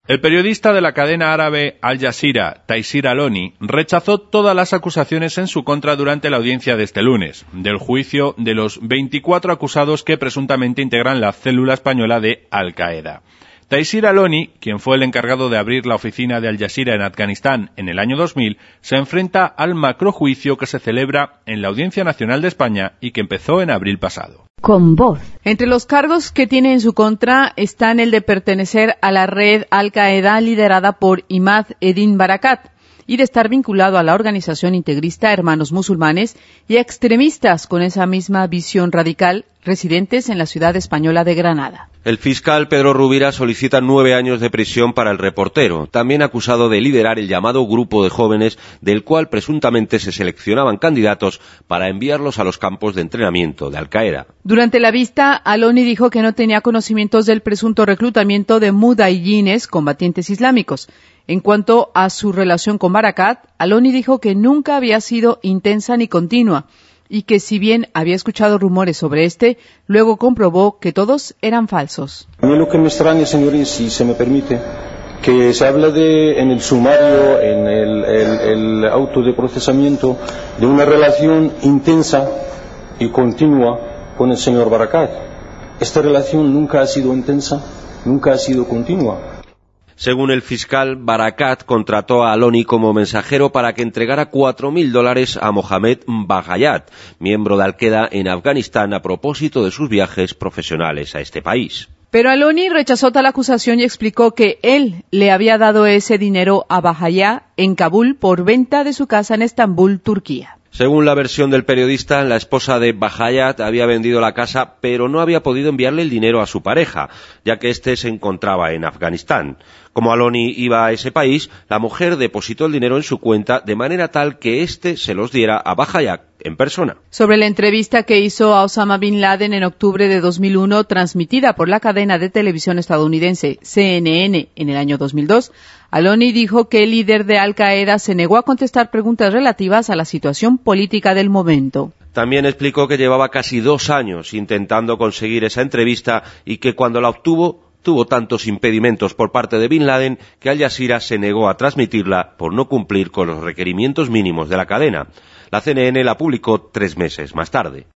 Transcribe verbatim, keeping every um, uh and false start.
El periodista de la cadena árabe Al Jazeera, Taysir Aloni, rechazó todas las acusaciones en su contra durante la audiencia de este lunes, del juicio de los veinticuatro acusados que presuntamente integran la célula española de Al-Qaeda. Taysir Aloni, quien fue el encargado de abrir la oficina de Al Jazeera en Afganistán en el año dos mil, se enfrenta al macrojuicio que se celebra en la Audiencia Nacional de España y que empezó en abril pasado. Con voz. Entre los cargos que tiene en su contra están el de pertenecer a la red Al-Qaeda liderada por Imad Eddin Barakat y de estar vinculado a la organización integrista Hermanos Musulmanes y a extremistas con esa misma visión radical residentes en la ciudad española de Granada. El fiscal Pedro Rubira solicita nueve años de prisión para el reportero, también acusado de liderar el llamado grupo de jóvenes del cual presuntamente se seleccionaban candidatos para enviarlos a los campos de entrenamiento de Al-Qaeda. Durante la vista, Aloni dijo que no tenía conocimientos del presunto reclutamiento de mudahiyines, combatientes islámicos. En cuanto a su relación con Barakat, Aloni dijo que nunca había sido intensa ni continua, y que si bien había escuchado rumores sobre este, luego comprobó que todos eran falsos. A mí lo que me extraña, señores, si se me permite, que se habla de, en el sumario, en el, el, el auto de procesamiento, de una relación intensa y continua con el señor Barakat. Esta relación nunca ha sido intensa, nunca ha sido continua. Según el fiscal, Barakat contrató a Aloni como mensajero para que entregara cuatro mil dólares a Mohamed Bahayat, miembro de Al-Qaeda en Afganistán, a propósito de sus viajes profesionales a este país. Pero Aloni rechazó tal acusación y explicó que él le había dado ese dinero a Bahayat en Kabul por venta de su casa en Estambul, Turquía. Según la versión del periodista, la esposa de Bahayat había vendido la casa, pero no había podido enviarle el dinero a su pareja, ya que éste se encontraba en Afganistán. Como Aloni iba a ese país, la mujer depositó el dinero en su cuenta de manera tal que éste se los diera a Bahayat en persona. Sobre la entrevista que hizo a Osama Bin Laden en octubre de dos mil uno, transmitida por la cadena de televisión estadounidense C N N en el año dos mil dos, Aloni dijo que el líder de Al-Qaeda se negó a contestar preguntas relativas a la situación política del momento. También explicó que llevaba casi dos años intentando conseguir esa entrevista y que cuando la obtuvo, tuvo tantos impedimentos por parte de Bin Laden que Al Jazeera se negó a transmitirla por no cumplir con los requerimientos mínimos de la cadena. La C N N la publicó tres meses más tarde.